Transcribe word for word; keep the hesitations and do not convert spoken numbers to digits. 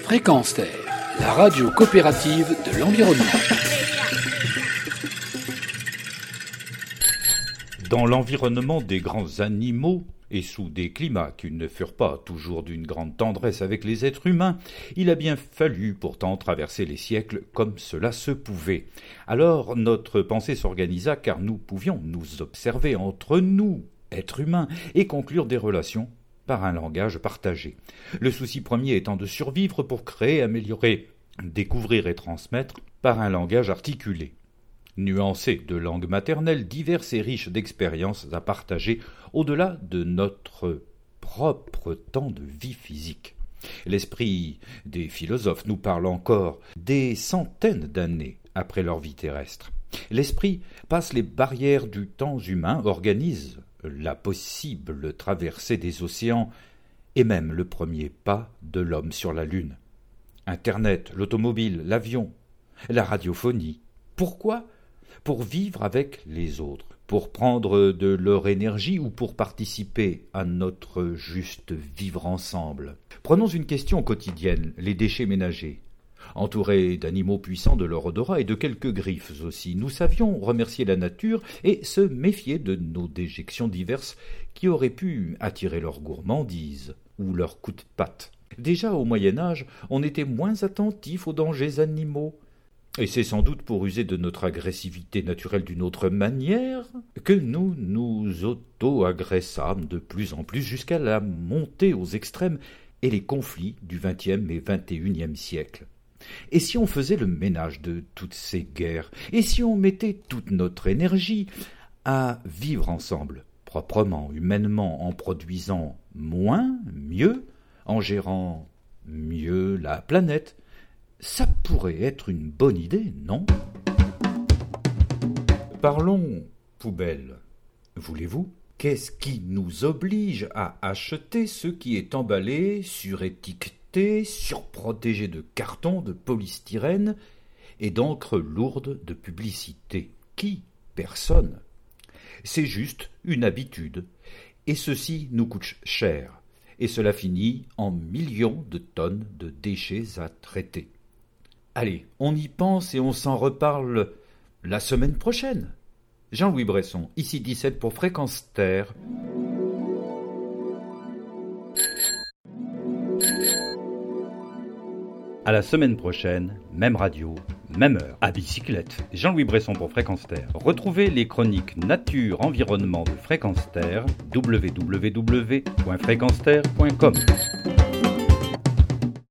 Fréquence Terre, la radio coopérative de l'environnement. Dans l'environnement des grands animaux, et sous des climats qui ne furent pas toujours d'une grande tendresse avec les êtres humains, il a bien fallu pourtant traverser les siècles comme cela se pouvait. Alors notre pensée s'organisa car nous pouvions nous observer entre nous, êtres humains, et conclure des relations par un langage partagé. Le souci premier étant de survivre pour créer, améliorer, découvrir et transmettre par un langage articulé. Nuancé de langues maternelles diverses et riches d'expériences à partager au-delà de notre propre temps de vie physique. L'esprit des philosophes nous parle encore des centaines d'années après leur vie terrestre. L'esprit passe les barrières du temps humain, organise la possible traversée des océans et même le premier pas de l'homme sur la Lune. Internet, l'automobile, l'avion, la radiophonie. Pourquoi ? Pour vivre avec les autres, pour prendre de leur énergie ou pour participer à notre juste vivre ensemble. Prenons une question quotidienne, les déchets ménagers. Entourés d'animaux puissants de leur odorat et de quelques griffes aussi, nous savions remercier la nature et se méfier de nos déjections diverses qui auraient pu attirer leur gourmandise ou leur coup de patte. Déjà au Moyen-Âge, on était moins attentif aux dangers animaux. Et c'est sans doute pour user de notre agressivité naturelle d'une autre manière que nous nous auto-agressâmes de plus en plus jusqu'à la montée aux extrêmes et les conflits du vingtième et vingt et unième siècle. Et si on faisait le ménage de toutes ces guerres, et si on mettait toute notre énergie à vivre ensemble, proprement, humainement, en produisant moins, mieux, en gérant mieux la planète, ça pourrait être une bonne idée, non ? Parlons poubelle. Voulez-vous ? Qu'est-ce qui nous oblige à acheter ce qui est emballé, surétiqueté, surprotégé de carton, de polystyrène et d'encre lourde de publicité ? Qui ? Personne. C'est juste une habitude. Et ceci nous coûte cher. Et cela finit en millions de tonnes de déchets à traiter. Allez, on y pense et on s'en reparle la semaine prochaine. Jean-Louis Bresson, ici dix-sept pour Fréquence Terre. À la semaine prochaine, même radio, même heure, à bicyclette. Jean-Louis Bresson pour Fréquence Terre. Retrouvez les chroniques Nature Environnement de Fréquence Terre, w w w point fréquence terre point com.